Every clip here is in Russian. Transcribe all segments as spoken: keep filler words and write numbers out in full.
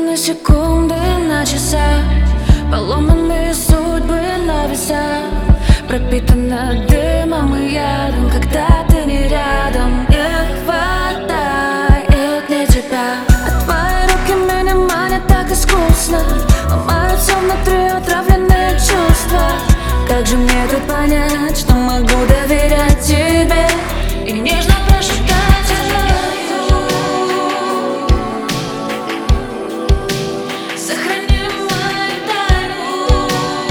Разменены секунды на часах, поломанные судьбы на весах, пропитана дымом и ядом, когда ты не рядом. Не хватает мне тебя, а твои руки меня манят так искусно, ломают все внутри отравленные чувства. Как же мне тут понять, что могу доверять тебе и нежно прошептать «I love you». Сохрани мою тайну.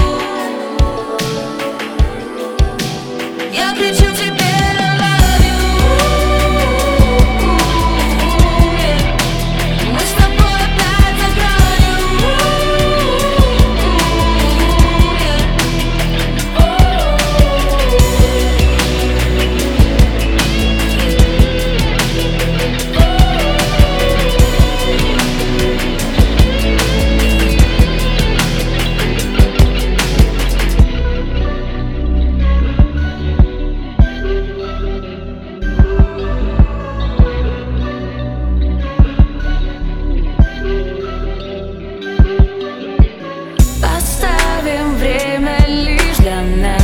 Я кричу тебе «I love you». Мы с тобой опять за гранью. Оставим время лишь для нас.